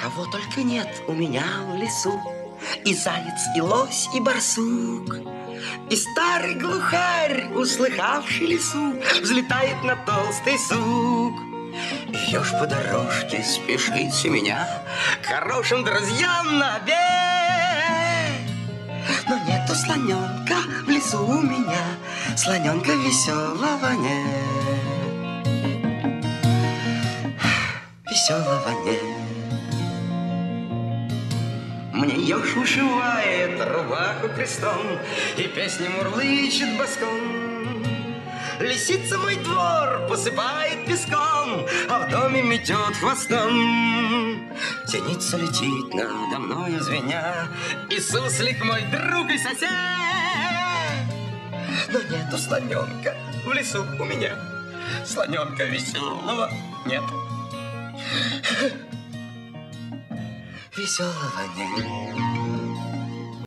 Кого только нет у меня в лесу. И заяц, и лось, и барсук. И старый глухарь, услыхавший лесу, взлетает на толстый сук. Еж по дорожке спешит меня к хорошим друзьям на обед. Но нету слоненка в лесу у меня, слоненка веселого нет. Веселого нет. Мне еж вышивает рубаху крестом и песни мурлычет боском. Лисица мой двор посыпает песком, а в доме метет хвостом. Синица летит надо мною звеня, и суслик мой друг и сосед. Но нету слоненка в лесу у меня, слоненка веселого нет. Веселого нет.